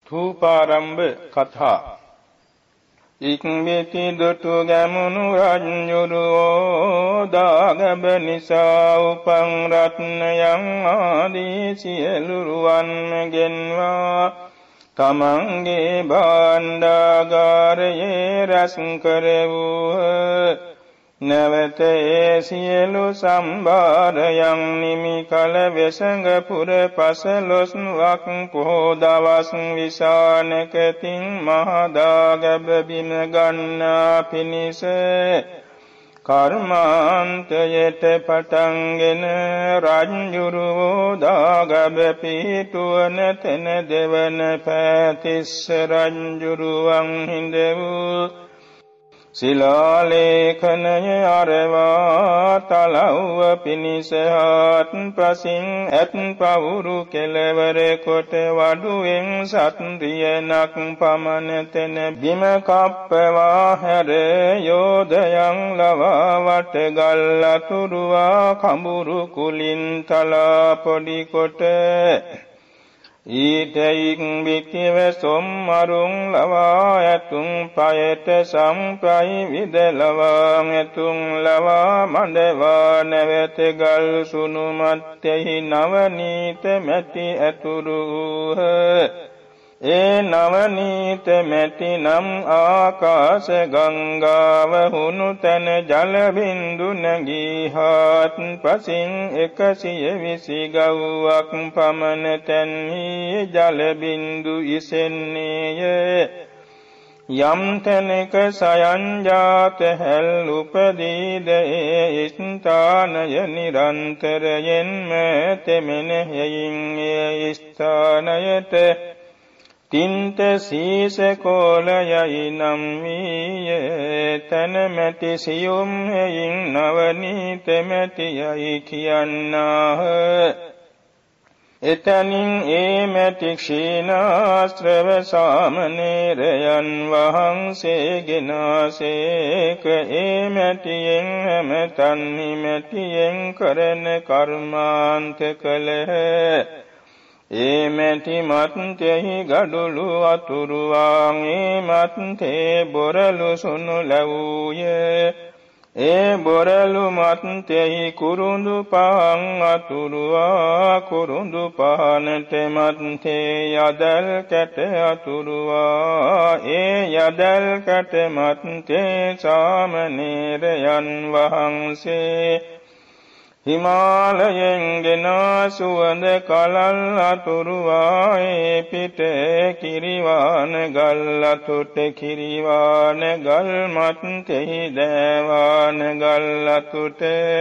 ධූපාරම්භ කථා ඉක්බිති දුටු ගැමුණු රජුරෝ දාගබ නිසා උපං රත්නයන් ආදී සියලු රුවන් ගෙන්වා තමන්ගේ භාණ්ඩාගාරයේ රැස් කරවූහ. නැවත ඒ සියලු සම්භාරයන් නිමි කල වෙසඟ පුර 15ක් පොහෝ දවස් විසානකතින් මහදාගැබ බිම ගන්නා පිණිස කර්මාන්තයට පටන්ගෙන රජුරෝ දාගැබ පිහිටුවන තැන දෙවන පෑතිස්ස රජුරුවන් හිඳ වූ ශිලාලේඛනය අරවා තලව්ව පිණිස හත් පසින් ඇත් පවුරු කෙළවර කොට වඩුවෙන් සත්රියනක් පමණ තෙන බිම කප්පවා හැර යෝධයන් ලවා වට ගල් අතුරුවා කඹුරු කුලින් තලා පොඩි කොට ඊතයික් බික්කව සොම්මරුන් ලවා ඇතුන් පයට සම්ප්‍රයි විදලවා ඇතුන් ලවා මඩවා නැවත ගල් සුණු මත්තෙහි නවනීත මැටි ඇතුරුහ. ඒ නවනීත මැටි නම් ආකාශ ගංගාව හුණු තැන ජල බින්දු නැගී හත් පසින් 120 ගව්වක් පමණ තැන්හි ජල බින්දු ඉසෙන්නේය. යම් තැනක සයන්ජාත හැල් උපදීද ඒ ස්ථානය නිරන්තරයෙන්ම තෙමෙනෙහින් ඒ ස්ථානයට තින්ත සීස කෝලයයි නම් වීයේ. තන මැටි සියුම් හේයින් නවනීත මැටියයි කියන්නාහ. එතනින් ඒ මැටි ක්ෂීණාශ්‍රව සාමණේරයන් වහන්සේගෙනාසේක. ඒ මැටියෙන් හැම තන්හි මැටියෙන් කරන කර්මාන්ත කළහ. ඒ මැටි මත්තෙහි ගඩොළු අතුරුවාන් ඒ මත්තේ බොරළු සුණු ලැබූයේ. ඒ බොරළු මත්තෙහි කුරුඳු පහන් අතුරුවා කුරුඳු පහනට මත්තේ යදල් කැට අතුරුවා. ඒ යදල් කැට මත්තේ සාමණේරයන් වහන්සේ හිමාලයෙන් ගෙන සුවඳ කලල් අතුරුවා. ඒ පිට කිරිවාන ගල් අතුට කිරිවාන ගල් මත්තෙහි දෑවාන ගල් අතුට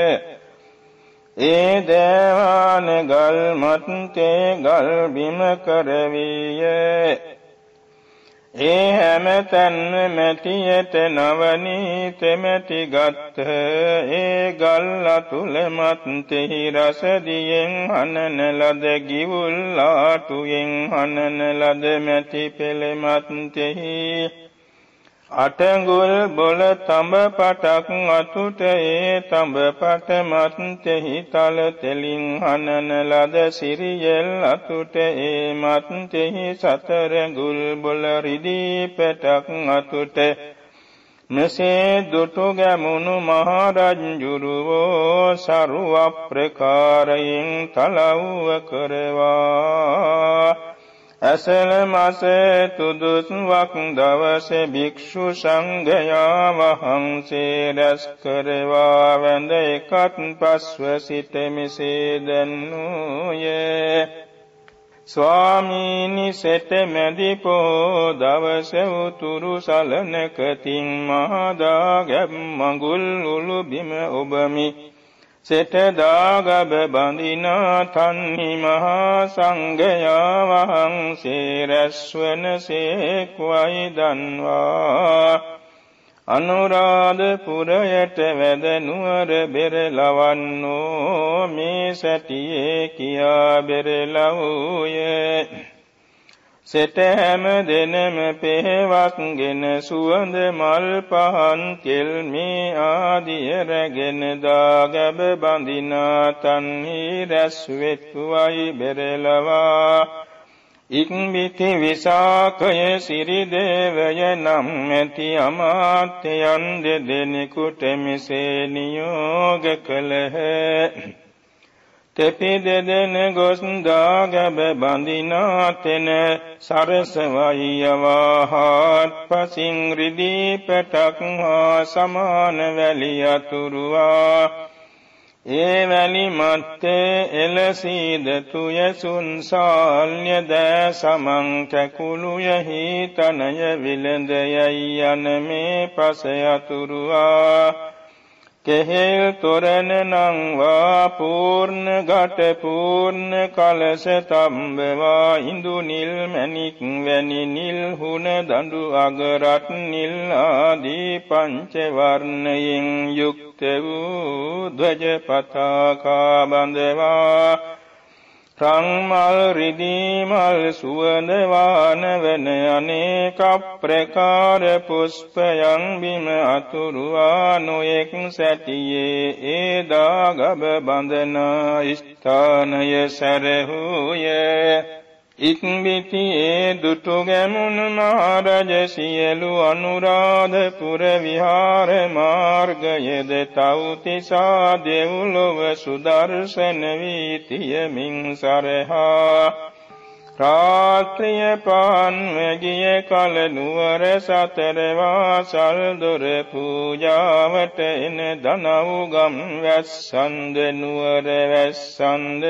ඒ දෑවාන ගල් මත්තේ ගල් බිම කරවීය. ඒ හැම තැන්ම මැටියට නවනීත මැටි ගත්හ. ඒ ගල් අතුල මත්තෙහි රසදියෙන් හනන ලද ගිවුල් ආටුවෙන් හනන ලද මැටි පෙළ මත්තෙහි අටඟුල් බොල තඹ පටක් අතුට ඒ තඹ පට මත්තෙහි තල තෙලින් හනන ලද සිරියල් අතුට ඒ මත්තෙහි සතරඟුල් බොල රිදී පටක් අතුට මෙසේ දුටු ගැමුණු මහරජුරෝ සරුව ප්‍රකාරයෙන් තලව්ව කරවා ඇසල මාස තුදුස්වක් දවස භික්ෂු සංඝයා වහන්සේ රැස් කරවා වැඳ එකත් පස්ව සිට මෙසේ දැන්වූයේ. ස්වාමීනි සෙට මැදි පොහෝ දවස උතුරු සලනකතින් මහදාගැබ් මඟුල් උළු බිම ඔබමි. සෙට දාගැබ බඳිනා තන්හි මහා සංඝයා වහන්සේ රැස්වන සේක්වයි දන්වා. අනුරාධපුරයට වැද නුවර බෙර ලවන්නෝ මේ සැටියේ කියා බෙර ලවූයේ. සෙට හැම දෙනම පෙහෙවක්ගෙන සුවඳ මල් පහන් කෙල් මේ ආදිය රැගෙන දාගැබ බඳිනා තන්හි රැස් වෙත්වයි බෙර ලවා ඉක්බිති විසාකය සිරිදේවය නම් ඇති අමාත්‍යයන් දෙදෙනෙකුට මෙසේ නියෝග කළහ. තෙපි දෙදෙන ගොස් දාගැබ බඳිනා තෙන සරසවයියවාහත් පසින් රිදී පැටක් හා සමාන වැලි අතුරුවා ඒ වැලි මත්තේ එලසීද තුයසුන් සාල්්‍ය දෑ සමං කැකුළුය හිතනය විලඳයයි යන මේ පස අතුරුවා කෙහෙල් තොරණ නංවා පූර්ණ ගට පූර්ණ කලස තම්බවා ඉඳු නිල් මැණික් වැනි නිල් හුන දඬු අගරත් නිල් ආදී පංච වර්ණයෙන් යුක්ත වූ ධ්වජ පතාකා බඳවා රංමල් රිදී මල් සුවඳ වානවන අනේක ප්‍රකාර පුෂ්පයන් බිම අතුරුවා නොයෙක් සැටියේ ඒදා ගබ බඳනා ස්ථානය සැරහුය. ඉක්බිතියේ දුටු ගැමුණු මහරජ සියලු අනුරාධපුර විහාර මාර්ගයද තව්තිසා දෙව්ලොව සුදර්ශන වීතියමින් සරහා රාත්‍රිය පාන්වැගිය කල නුවර සතර වාසල් දොර පූජාවට එන දනව්ගම් වැස්සන්ද නුවර වැස්සන්ද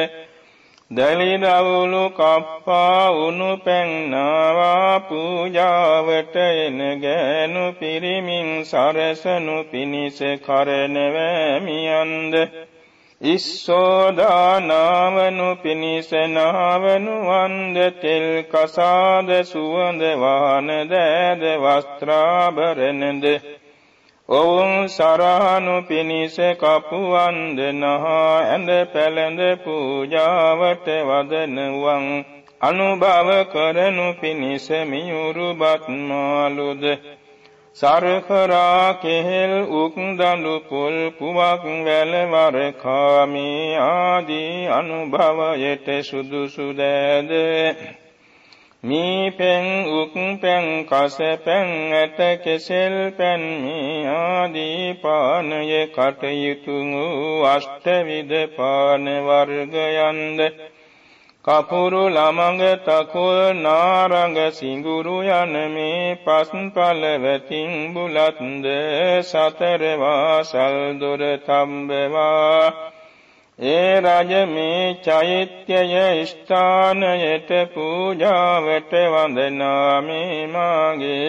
දලිදවුලු කප්පා උණු පැන්නාවා පූජාවට එන ගෑනු පිරිමින් සරසනු පිණිස කරනවැමියන්ද ඉස්සෝදානාවනු පිණිස නාවනු වන්ද තෙල් කසාද සුවඳ වාන දෑද වස්ත්‍රාභරණද ඔවුන් සරහනු පිණිස කපුවන්ද නහා ඇඳ පැළඳ පූජාවට වදනුවන් අනුභව කරනු පිණිස මියුරු බත් මාළුද සරකරා කෙහෙල් උක් දඬු පොල් පුවක් වැල වරකාමී ආදී අනුභවයට සුදුසු දෑද මී පැන් උක් පැන් කස පැන් ඇට කෙසෙල් පැන් මේ ආදී පානය කටයුතු වූ අෂ්ටවිධ පාන වර්ගයන්ද කපුරු ළමඟ තකුල් නාරඟ සිඟුරු යන මේ පස් පළවතින් බුලත්ද සතර වසල් දොර තම්බවා ඒ රජ මේ චෛත්‍යය ස්ථානයට පූජාවට වන්දනා මේ මාගේ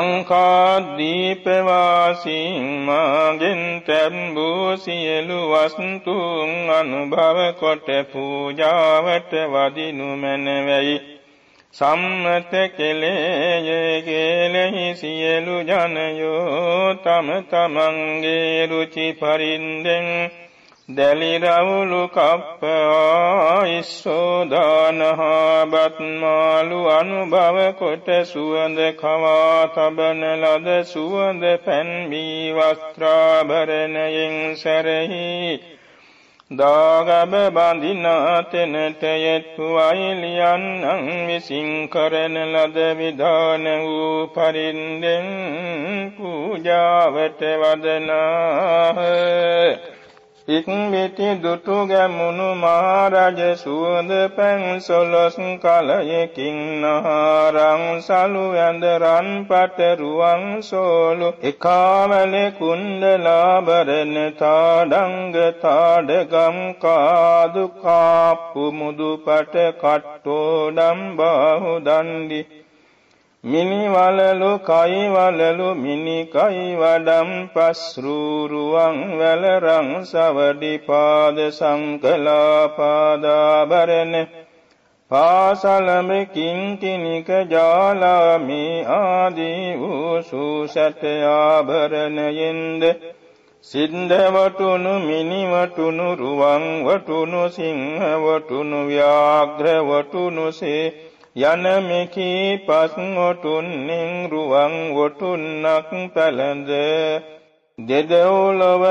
ලංකාදීපවාසීන් මාගෙන් තැන්බූ සියලු වස්තුන් අනුභව කොට පූජාවට වදිනු මැනවයි සම්මත කෙලෙයේ කෙලෙහි සියලු ජනයෝ තම තමන්ගේ රුචි පරින්දෙන් දලිරවුලු කප්පා ඉස්සෝදානහා බත්මාලු අනුභව කොට සුවඳ කවා තබන ලද සුවඳ පැන්වී වස්ත්‍රාභරණයෙන් සැරහි දාගබ බඳිනා තැනට යෙත්තු අයිලියන්නන් විසින් කරන ලද විධාන වූ පරින්දෙන් පූජාවට වදනාහ. ඉක්බිති දුටු ගැමුණු මහරජ සුවඳ පැන් 11 කලයකින් නහරං සලු ඇඳ රන් පට රුවන් සෝලු එකාවල කුණ්ඩලාභරණ තාඩංග තාඩගම් කාදු කාප්පු මුදු පට කට්ටෝඩම් බාහු දණ්ඩි මිනිවලලු කයිවලලු මිනිකයි වඩම් පස්රුරුවන් වැලරං සවඩි පාද සංකලා පාදාභරණ පාසලම කිංකිනික ජාලාමි ආදී වූ සූසත ආභරණයෙන්ද සින්දවටුණු මිනිවටුණු රුවන් වටුණු සිංහ වටුණු ව්‍යාග්‍ර වටුණුසේ යන මෙකී පස් ඔටුන්නෙන් රුවන් ඔටුන්නක් පැළඳ දෙදෙව්ලොව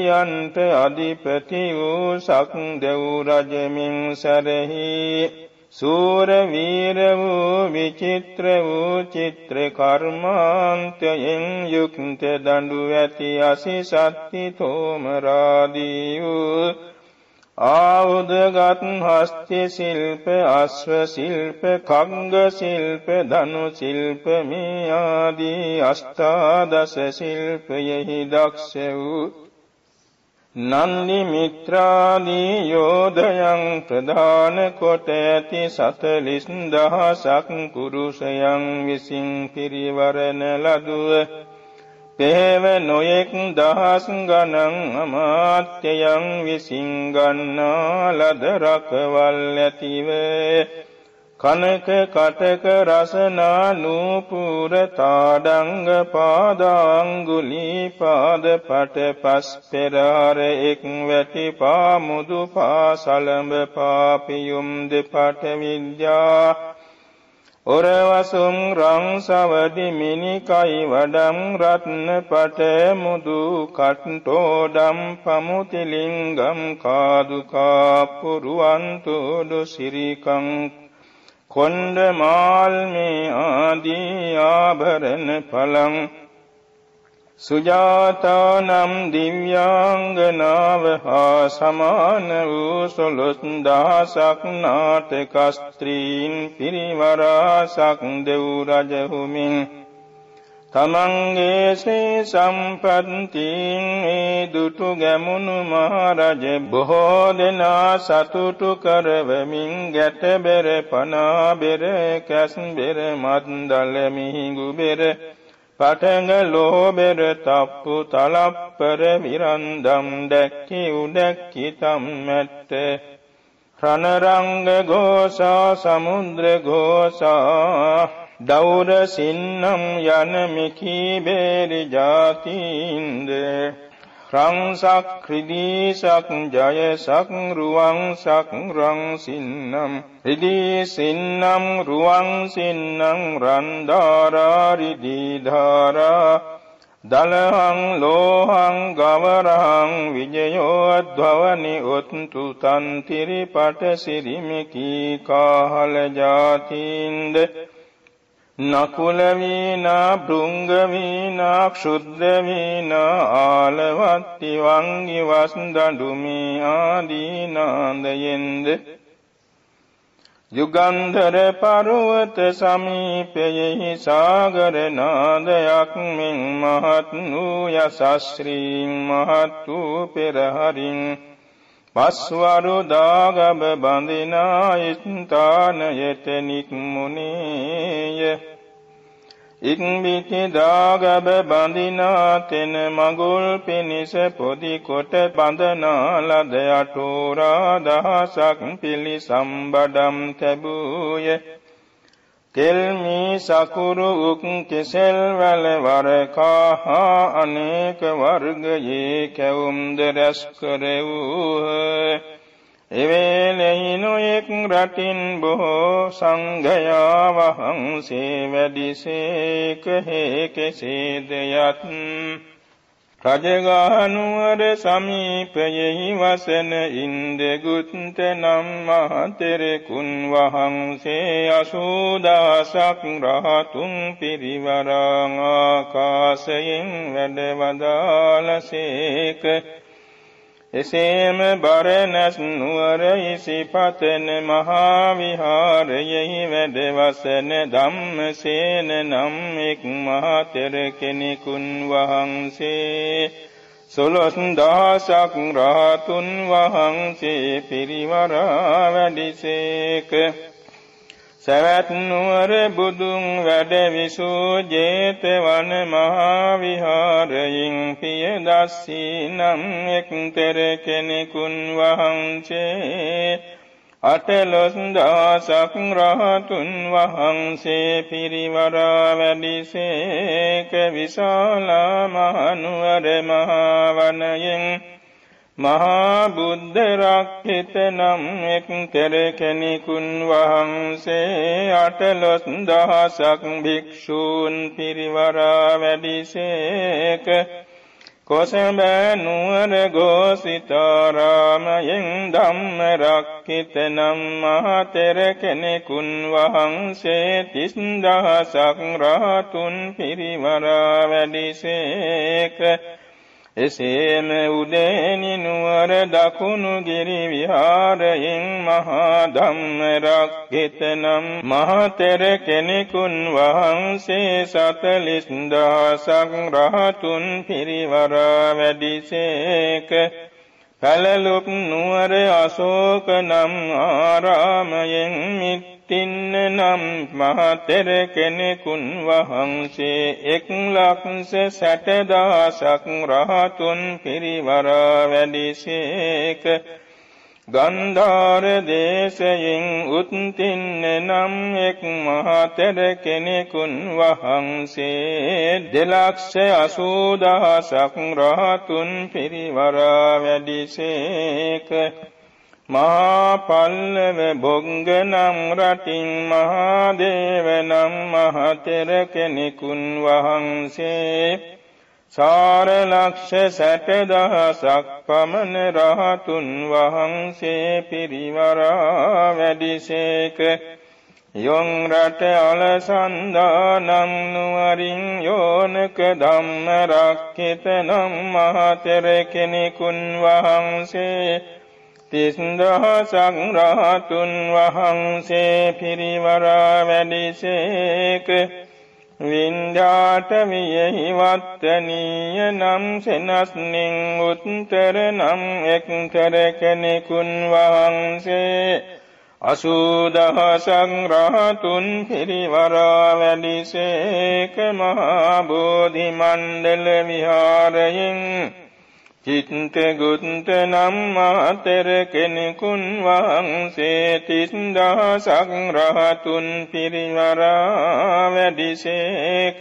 දෙවියන්ට අධිපති වූ සක්දෙව් රජමින් සැරහි සූර වීර වූ විචිත්‍ර වූ චිත්‍ර කර්මාන්තයෙන් යුක්ත දඬු ඇති අසිසත්ති තෝමරාදී වූ ආයුධගත් හස්ති ශිල්ප අශ්ව ශිල්ප කංග ශිල්ප ධනු ශිල්ප මේ ආදී අෂ්ටාදශ ශිල්පයෙහි දක්ෂ වූ නන්දි මිත්‍රාදී යෝධයන් ප්‍රධාන කොට ඇති 40000ක් පුරුෂයන් විසින් පිරිවරණ ලදුව පෙහෙව නොයෙක් දහස් ගණන් අමාත්‍යයන් විසින් ගන්නා ලද රකවල් ඇතිව කනක කටක රසනා නූපුර තාඩංග පාදාංගුලී පාද පට පස් පෙරහර එක් වැටි පාමුදු පාසලඹ පාපියුම් දෙපට විද්‍යා ඔරවසුම් රං සවදි මිනිකයි වඩම් රත්න පට මුදු කට්ටෝඩම් පමුතිලිංගම් කාදුකා පුරුවන්තුඩු සිරිකං කොණ්ඩ මාල්මේ ආදී ආභරණ පලං සුජාතානම් දිව්‍යාංගනාව හා සමාන වූ 16000ක් නාටක ස්ත්‍රීන් පිරිවරාසක් දෙව් රජහුමින් තමන්ගේ ශ්‍රී සම්පත්තියෙන් ඒ දුටු ගැමුණු මහරජ බොහෝ දෙනා සතුටු කරවමින් ගැට බෙර පනා බෙර කැස් බෙර මත්දල මිහිඟු බෙර පටඟ ලෝ බෙර තප්පු තලප්පර විරන්දම් දැක්කි උදැක්කි තම්මැට්ට රණරංග ഘോഷා සමුද්‍ර ഘോഷා දෞර සින්නම් යන මිකී බේරි ජාතින්ද රංසක් ක්‍රිදීසක් ජයසක් රුවන්සක් රං සින්නම් රිදී සින්නම් රුවන් සින්නම් රන්දාරා රිදී ධාරා දලහං ලෝහං ගවරහං විජයෝද්වවනි උත්තු තන්තිරි පට සිරිමිකී කාහල ජාතින්ද නකුල වීණා භෘංග වීණා ක්ෂුද්ද වීණා ආලවත්ති වංගි වස්දඬුමි ආදී නාදයෙන්ද යුගන්ධර පර්වත සමීපයෙහි සාගර නාදයක් මෙන් මහත් වූ යසස්ශ්‍රී මහත් වූ පෙරහරින් පස්වරු දාගබ බඳිනා ස්ථානයට නික්මුනේය ඉක්බිති දාගබ බඳිනා තෙන මගුල් පිනිස පොදි කොට බඳනා ලද අටෝරා දහසක් පිළිසම්බඩම් තැබූය තෙල්මි සකුරු උක් කෙසෙල් වල වරකා අනේක වර්ගයේ කැවුම්ද රැස් කරවූහ එවේලෙහි නොයෙක් රටින් බොහෝ සංඝයා වහන්සේ වැඩිසේක හේ කෙසේද යත් රජගහනුවර සමීපයෙහි වසන ඉන්දගුත්ත නම් මහතෙරකුන් වහන්සේ 80000ක් රහතුන් පිරිවරා ආකාශයෙන් වැඩ වදාළසේක එසේම බරණැස් නුවර ඉසිපතන මහා විහාරයෙහි වැඩ වසන ධම්මසේන නම් එක් මහතෙර කෙනෙකුන් වහන්සේ 16000ක් රහතුන් වහන්සේ පිරිවරා වැඩිසේක සවැත් නුවර බුදුන් වැඩ විසූ ජේතවන මහා විහාරයෙන් පියදස්සී නම් එක් තෙර කෙනෙකුන් වහන්සේ 18000ක් රහතුන් වහන්සේ පිරිවරා වැඩිසේක විශාලා මහනුවර මහා වනයෙන් මහා බුද්ධ රක්ඛිත නම් එක් තෙර කෙනෙකුන් වහන්සේ 18000ක් භික්ෂූන් පිරිවරා වැඩිසේක කොසඹ නුවර ගෝසිතාරාමයෙන් ධම්ම රක්ඛිත නම් මහතෙර කෙනෙකුන් වහන්සේ 30000ක් රහතුන් පිරිවරා වැඩිසේක. එසේම උදේනි නුවර දකුණු ගිරි විහාරයෙන් මහා ධම්ම රක්ඛිත නම් මහතෙර කෙනෙකුන් වහන්සේ 40000ක් රහතුන් පිරිවරා වැඩිසේක. පැලලුක් නුවර අශෝක නම් ආරාමයෙන් මිත්තින්න නම් මහතෙර කෙනෙකුන් වහන්සේ 1,60,000ක් රහතුන් පිරිවරා වැඩිසේක. ගන්ධාර දේශයෙන් උත්තින්න නම් එක් මහතෙර කෙනෙකුන් වහන්සේ 2,80,000ක් රහතුන් පිරිවරා වැඩිසේක. මහා පල්ලව බොංග නම් රටින් මහාදේව නම් මහතෙර කෙනෙකුන් වහන්සේ 4,60,000ක් පමණ රහතුන් වහන්සේ පිරිවරා වැඩිසේක. යොං රට අලසන්දා නම් නුවරින් යෝනක ධම්ම රක්ඛිත නම් මහතෙර කෙනෙකුන් වහන්සේ 30,000ක් රහතුන් වහන්සේ පිරිවරා වැඩිසේක. වින්ධාටවියෙහි වත්තනීය නම් සෙනස්නින් උත්තර නම් එක්තර කෙනෙකුන් වහන්සේ 80,000ක් රහතුන් පිරිවරා වැඩිසේක. මහා බෝධි මණ්ඩල විහාරයෙන් චිත්තගුත්ත නම් මහතෙර කෙනෙකුන් වහන්සේ 30,000ක් රහතුන් පිරිවරා වැඩිසේක.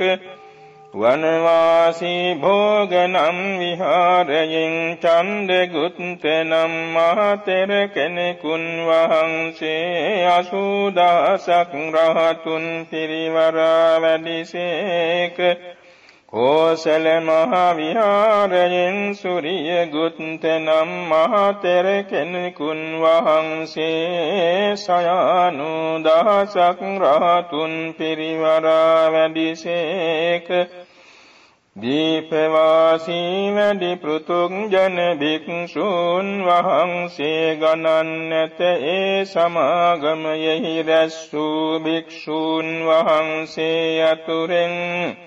වනවාසී භෝග නම් විහාරයෙන් චණ්ඩගුත්ත නම් මහතෙර කෙනෙකුන් වහන්සේ 80,000ක් රහතුන් පිරිවරා වැඩිසේක. කෝසල මහ විහාරයෙන් සූරිය ගුත්ත නම් මහතෙර කෙනෙකුන් වහන්සේ 90,000ක් රහතුන් පිරිවරා වැඩිසේක. දීපවාසී වැඩි පෘතුග්ජන භික්ෂූන් වහන්සේ ගණන් නැත. ඒ සමාගමයෙහි රැස් වූ භික්ෂූන් වහන්සේ අතුරෙන්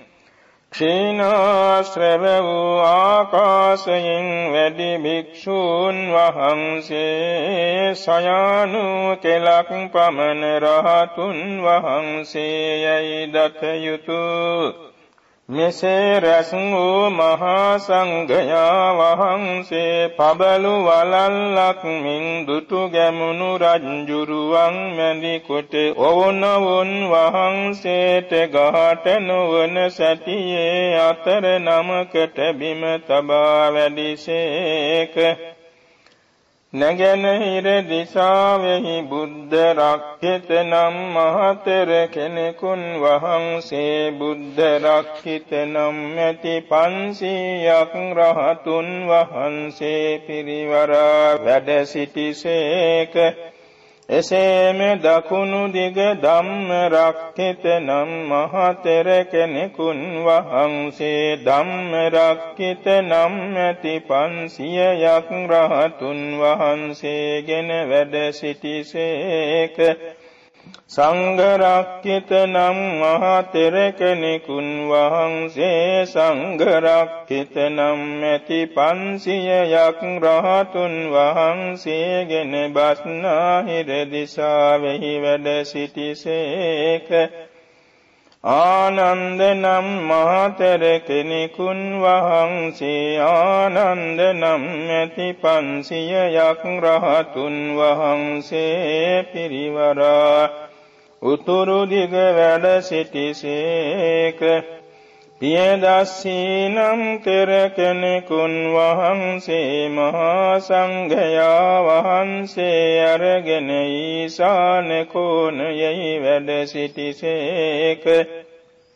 ක්ෂීණාශ්‍රව වූ ආකාශයෙන් වැඩි භික්ෂූන් වහන්සේ 96 පමණ රහතුන් වහන්සේ යයි දත යුතුය. මෙසේ රැස් වූ මහා සංඝයා වහන්සේ පබළු වලල්ලක් මින් දුටු ගැමුණු රජ්ජුරුවන් මැදි කොට ඔවුනවුන් වහන්සේට ගහට නොවන සැටියේ අතර නමකට බිම තබා වැඩිසේක. නැගෙනහිර දිසාවෙහි බුද්ධ රක්ඛිත නම් මහතෙර කෙනෙකුන් වහන්සේ බුද්ධ රක්ඛිත නම් ඇති 500ක් රහතුන් වහන්සේ පිරිවරා වැඩ සිටිසේක. එසේම දකුණු දිග ධම්ම රක්ඛිත නම් මහතෙර කෙනෙකුන් වහන්සේ ධම්ම රක්ඛිත නම් ඇති 500ක් රහතුන් වහන්සේගෙන වැඩ සිටිසේක. සංඝ රක්ඛිත නම් මහතෙර කෙනෙකුන් වහන්සේ සංඝ රක්ඛිත නම් ඇති 500ක් රහතුන් වහන්සේගෙන බස්නාහිර දිසාවෙහි වැඩ සිටිසේක. ආනන්ද නම් මහතෙර කෙනෙකුන් වහන්සේ ආනන්ද නම් ඇති 500ක් රහතුන් වහන්සේ පිරිවරා උතුරු දිග වැඩ සිටිසේක. පියදස්සී නම් තෙර කෙනෙකුන් වහන්සේ මහා සංඝයා වහන්සේ අරගෙන ඊසාන කෝණයෙහි වැඩ සිටිසේක.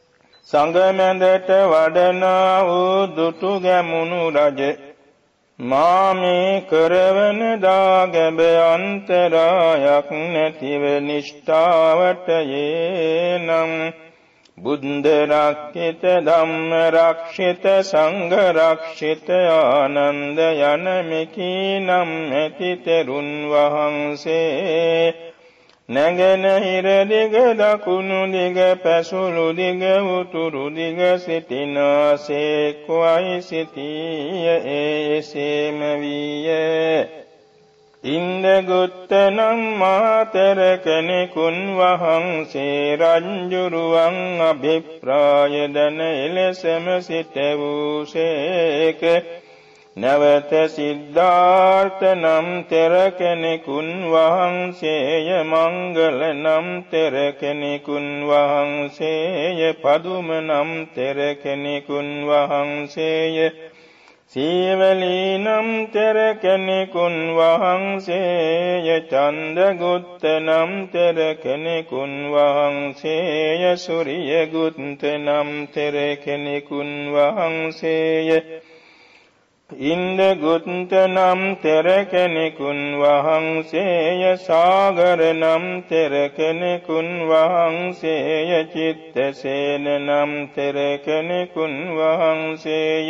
සංගමෙන්දට වඩනා වූ දුටු ගැමුණු රජ මා මේ කරවන දාගැබ අන්තරායක් නැතිව නිෂ්ඨාවට යේනම් බුද්ධ රක්ඛිත ධම්ම රක්ෂිත සංඝ රක්ෂිත ආනන්ද යන මෙකී නම් ඇති තෙරුන් වහන්සේ නැගෙනහිර දිග දකුණු දිග පැසුළු දිග උතුරු දිග සිටිනාසේක්වයි සිටිය එසේම විය ඉන්දගුත්ත නම් මාතර කෙනෙකුන් වහන්සේ රජ්ජුරුවන් අභිප්‍රාය දන එලෙසම සිට වූසේක නැවත සිද්ධාර්ථ නම් තෙර කෙනෙකුන් වහන්සේය මංගල නම් තෙර කෙනෙකුන් වහන්සේය පදුම නම් තෙර කෙනෙකුන් වහන්සේය සීවලී නම් තෙර කෙනෙකුන් වහන්සේය චන්දගුත්ත නම් තෙර කෙනෙකුන් වහන්සේය සූරියගුත්ත නම් තෙර කෙනෙකුන් වහන්සේය ඉන්දගුත්ත නම් තෙර කෙනෙකුන් වහන්සේය සාගර නම් තෙර කෙනෙකුන් වහන්සේය චිත්තසේන නම් තෙර කෙනෙකුන් වහන්සේය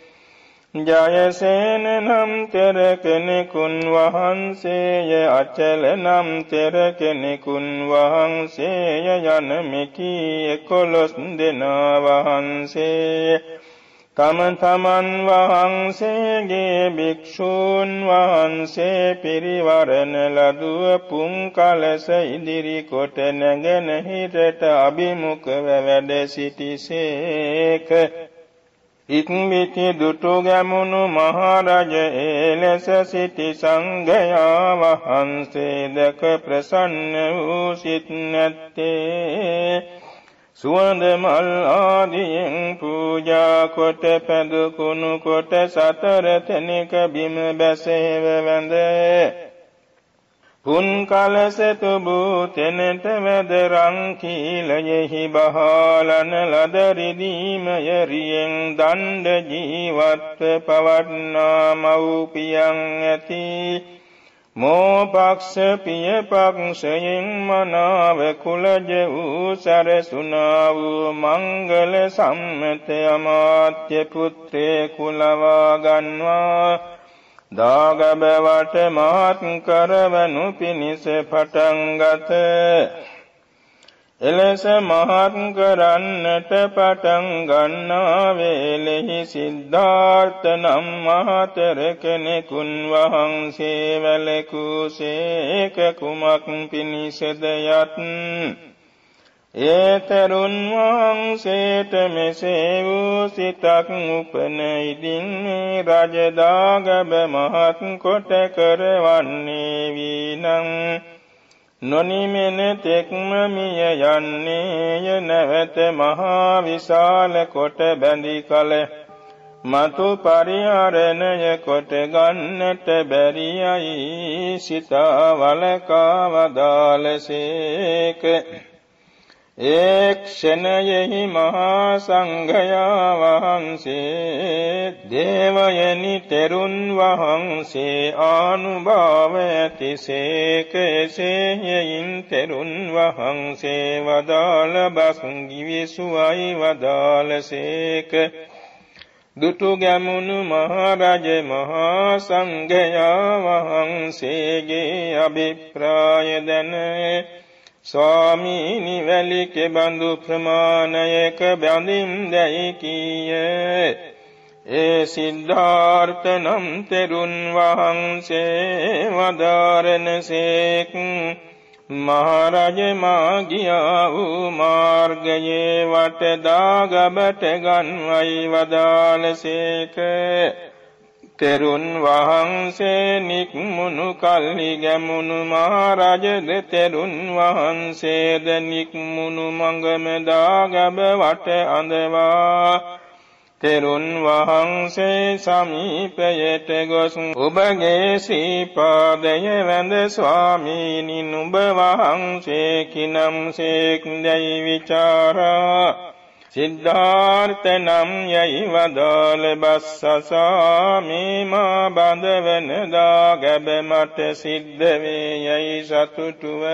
ජයසේන නම් තෙර කෙනෙකුන් වහන්සේය අචල නම් තෙර කෙනෙකුන් වහන්සේය යන මෙකී 11 දෙනා වහන්සේ තම තමන් වහන්සේගේ භික්ෂූන් වහන්සේ පිරිවරණ ලදුව පුන් කලස ඉදිරි කොට නැගෙනහිරට අභිමුඛව වැඩ සිටිසේක ඉක්මිති දුටු ගැමුණු මහරජ එලෙස සිටි සංඝයා වහන්සේ දැක ප්‍රසන්න වූ සිත් නැත්තේ සුවඳ මල් ආදියෙන් පූජා කොට පැදුකුණු කොට සතර තැනික බිම බැසේව වැඳ පුන් කලස තුබූ තැනට වැද රං කීලයෙහි බහාලන ලද රිදීම යරියෙන් දණ්ඩ ජීවත්ව පවත්නා මව්පියන් ඇති මෝපක්ෂ පිය පක්ෂයෙන් මනාව කුලජ වූ සරසුනා වූ මංගල සම්මත අමාත්‍ය පුත්‍රේ කුලවා ගන්වා දාගබ වට මහත් කරවනු පිණිස පටන් ගත එලෙස මහත් කරන්නට පටන් ගන්නා වේලෙහි සිද්ධාර්ථ නම් මහතර කෙනෙකුන් වහන්සේ වැළකූසේක කුමක් පිණිසද යත් ඒතරුන් වහන්සේට මෙසේ වූ සිතක් උපන ඉදින් මේ රජදාගබ මහත් කොට කරවන්නේ වීනම් නොනිමෙන තෙක්ම මිය යන්නේය නැවත මහා විශාල කොට බැඳි කල මතු පරිහරණය කොට ගන්නට බැරියයි සිතා වලකා වදාළසේක එක්ෂණයෙහි මහා සංඝයා වහන්සේ දේවයනි තෙරුන් වහන්සේ ආනුභාව ඇතිසේක එසේයින් තෙරුන් වහන්සේ වදාළ බස් ගිවිසුවයි වදාළසේක දුටු ගැමුණු මහරජ මහා සංඝයා වහන්සේගේ අභිප්‍රාය දැන ස්වාමීනි වැලික බඳු ප්‍රමාණයක බැඳින් දැයි කීයේ ඒ සිද්ධාර්ථ නම් තෙරුන් වහන්සේ වදාරනසේක් මහරජ මාගියා වූ මාර්ගයේ වටදාගබට ගන්වයි වදාළසේක තෙරුන් වහන්සේ නික්මුණු කල්හි ගැමුණු මහරජද තෙරුන් වහන්සේද නික්මුණු මඟම දාගබ වට අඳවා තෙරුන් වහන්සේ සමීපයට ගොස් ඔබගේ ශ්‍රීපාදය වැඳ ස්වාමීනි නුඹ වහන්සේ කිනම් සේක් දැයි විචාරා සිද්ධාර්ථ නම් යයි වදාළ බස්සසා මේමා බඳවන දාගැබ මට සිද්ධ වේ යයි සතුටුව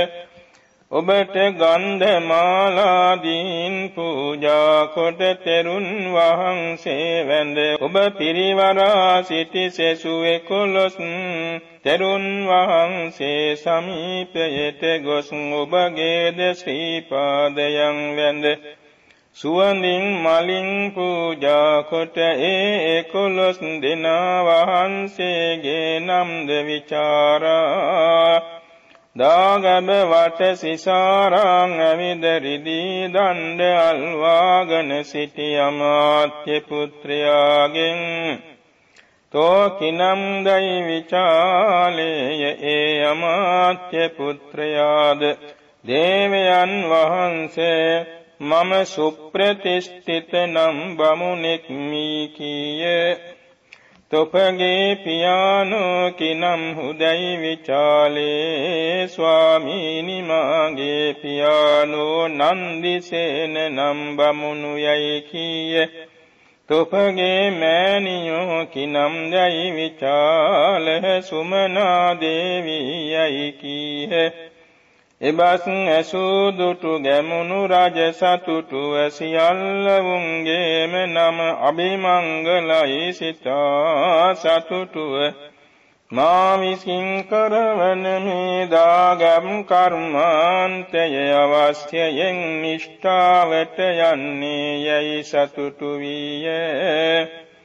ඔබට ගන්ධ මාලාදීන් පූජා කොට තෙරුන් වහන්සේ වැඳ ඔබ පිරිවරා සිටි සෙසු 11 තෙරුන් වහන්සේ සමීපයට ගොස් ඔබගේද ශ්‍රී පාදයන් වැඳ සුවඳින් මලින් පූජා කොට 11 දෙනා වහන්සේගේ නම්ද විචාරා දාගැබ වට සිසාරං ඇවිද රිදී දණ්ඩ අල්වාගෙන සිටි අමාත්‍ය පුත්‍රයාගෙන් තෝ කිනම් දයි විචාලේය ඒ අමාත්‍ය පුත්‍රයාද දේවයන් වහන්සේ මම සුප්‍රතිෂ්ඨිත නම් බමුණෙක් මී කීය තොපගේ පියානෝ කිනම් හුදයි විචාලේ ස්වාමීනි මාගේ පියානෝ නන්දිසේන නම් බමුණු යයි කීය තොපගේ මෑණියෝ කිනම් දයි විචාල සුමනා දේවී යයි කීහ එබස් ඇසූ දුටු ගැමුණු රජ සතුටුව සියල්ලවුන්ගේම නම අභිමංගලයි සිතා සතුටුව මා විසින් කරවන මේ දාගැබ් කර්මාන්තය අවශ්‍යයෙන් නිෂ්ඨාවට යන්නේ යයි සතුටු විය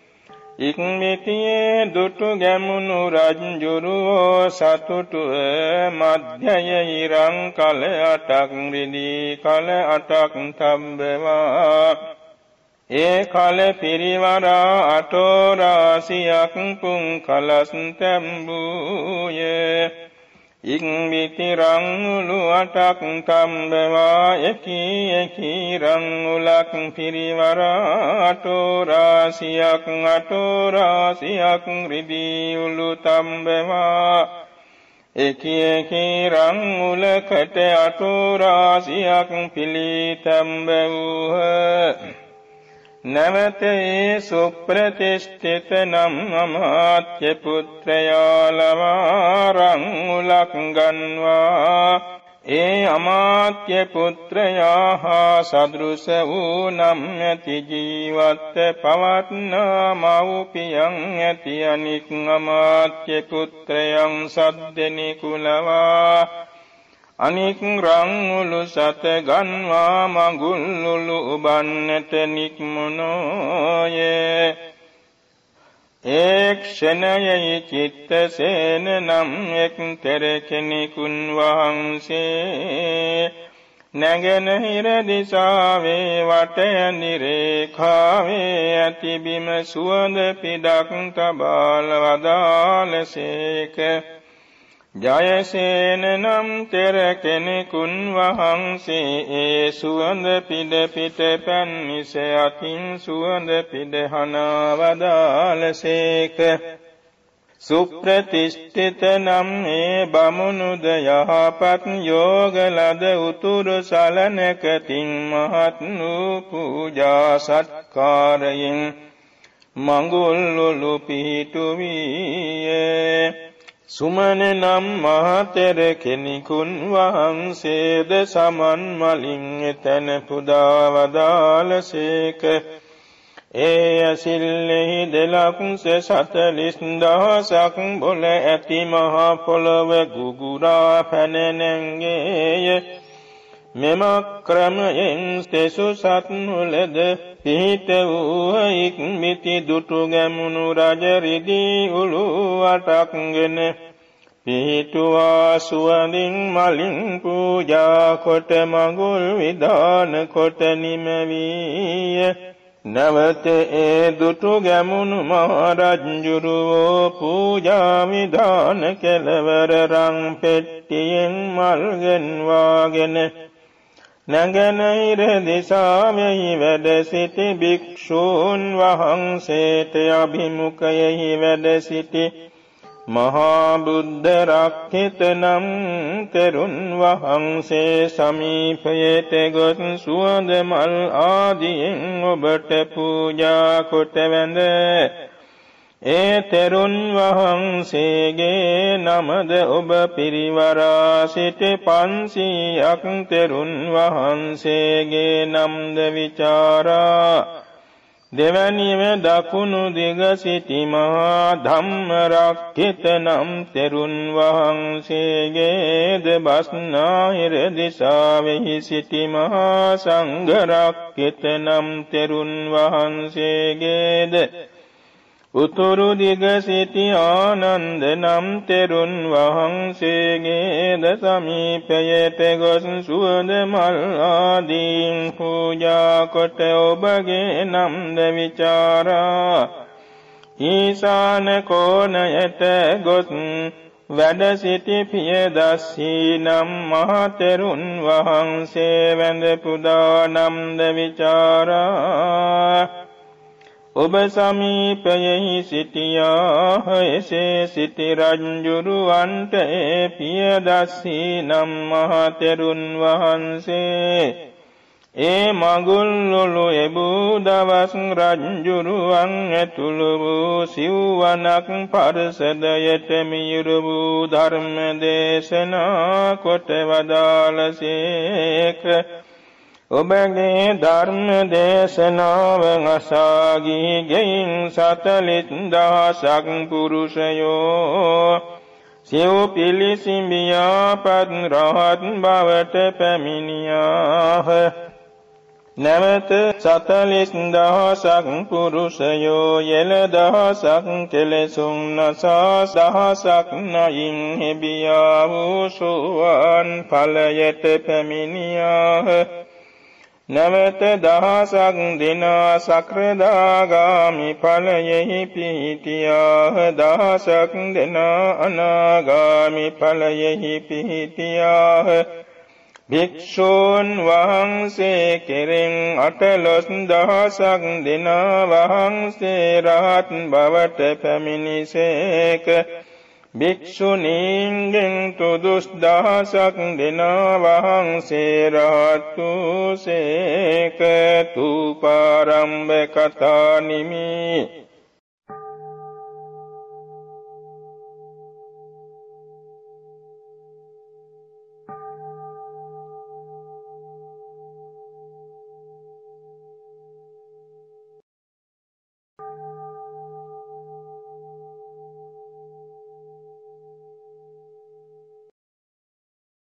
ඉක්මිතියේ දුටු ගැමුණු රජුරුවෝ සතුටුව මධ්‍යය ඉරං කල 8ක් රිදී කල 8ක් තබ්බවා ඒ කල පිරිවරා අටෝරාසියක් පුන් කලස් තැම්බූයේ ඉක්මිති රංගුළු 8ක් තම්බවා එකී රංගුලක් පිරිවරා අටෝරාසියක් රිදී උළු තම්බවා එකී රංගුලකට අටෝරාසියක් පිළි තම්බවූහ නවතේ සුප්‍රතිෂ්ඨිත නම් අමාත්‍ය පුත්‍රයා ලවා රංගුලක් ගන්වා ඒ අමාත්‍ය පුත්‍රයා හා සදෘස වූ නම් ඇති ජීවත් පවත්නා මව්පියන් ඇති අනික් අමාත්‍ය පුත්‍රයන් සද්දෙනෙකු ලවා අනික් රංගුළු සත ගන්වා මඟුල්ලුළු උබන්නට නික්මුණෝයේ ඒ ක්ෂණයෙහි චිත්තසේන නම් එක් තෙරකෙනෙකුන් වහන්සේ නැගෙනහිර දිසාවේ වටයනි රේඛාවේ ඇති බිම සුවඳ පිඩක් තබාල වදාළසේක ජයසේන නම් තෙරකෙනෙකුන් වහන්සේ ඒ සුවඳ පිඩ පිට පැන්නිස අතින් සුවඳ පිඩ හනා වදාළසේක සුප්‍රතිෂ්ඨිත නම් ඒ බමුණුද යහපත් යෝගලද උතුරු සලනකතින් මහත් වූ පූජා සත්කාරයෙන් මඟුල්ලුළු පිහිටුවියේ සුමන නම් මහතෙර කෙනෙකුන් වහන්සේද සමන් මලින් එතන පුදා වදාළසේක ඒ ඇසිල්ලෙහි 2,40,000ක් බොල ඇති මහා පොළව ගුගුරා පැන නැංගේය මෙම ක්‍රමයෙන් තෙසු සත්නුලද පිහිට වූ ඉක්මිති දුටු ගැමුණු රජ රිදී උළු 8ක්ගෙන පිහිටුවා සුවඳින් මලින් පූජා කොට මඟුල් විදාන කොට නිමවීය නවත ඒ දුටු ගැමුණු මහරජුරුවෝ පූජා විදාන කෙළවර රං පෙට්ටියෙන් මල්ගෙන් වාගෙන නැගෙනහිර දිසාවෙහි වැඩ සිටි භික්ෂූන් වහන්සේට අභිමුඛයෙහි වැඩ සිටි මහා බුද්ධ රක්ඛිත නම් තෙරුන් වහන්සේ සමීපයට ගොස් සුවඳ මල් ආදියෙන් ඔබට පූජා කොට වැඳ ඒ තෙරුන් වහන්සේගේ නමද ඔබ පිරිවරා සිට 500ක් තෙරුන් වහන්සේගේ නම්ද විචාරා දෙවැනිව දකුණු දිග සිටි මහා ධම්ම රක්ඛිත නම් තෙරුන් වහන්සේගේද බස්නාහිර දිසාවෙහි සිටි මහා සංඝ රක්ඛිත නම් තෙරුන් වහන්සේගේද උතුරු දිග සිටි ආනන්ද නම් තෙරුන් වහන්සේගේද සමීපයට ගොස් සුවඳ මල් ආදීන් පූජා කොට ඔබගේ නම්ද විචාරා ඊසාන කෝණයට ගොස් වැඩ සිටි පියදස්සී නම් මහ තෙරුන් වහන්සේ වැඳ පුදා නම්ද විචාරා ඔබ සමීපයෙහි සිටියාහ එසේ සිටි රජ්ජුරුවන්ට ඒ පියදස්සී නම් මහ තෙරුන් වහන්සේ ඒ මඟුල්ලොළු එබූ දවස් රජ්ජුරුවන් ඇතුළු වූ සිව්වනක් පරිසදයට මියුරු වූ ධර්ම දේශනා කොට වදාළසේක ඔබගේ ධර්ම දේශනාව අසාගී ගෙයින් 40000ක් පුරුෂයෝ සිව් පිළිසිඹියාපත් රහත් බවට පැමිණියාහ නැවත 40000ක් පුරුෂයෝ යෙල දහසක් කෙලෙසුන් නසා දහසක් නයින් හෙබියා වූ සෝවාන් ඵලයට පැමිණියාහ නැවත දහසක් දිනා සක්‍රදාගාමි ඵලයෙහි පිහිටියාහ දහසක් දිනා අනාගාමි ඵලයෙහි පිහිටියාහ භික්ෂූන් වහන්සේ කෙරෙන් 18000ක් දිනා වහන්සේ රහත් බවට පැමිණිසේක භික්ෂුණීන්ගෙන් 30000ක් දෙනා වහන්සේ රහත් වූසේක තූපාරම්භ කතා නිමි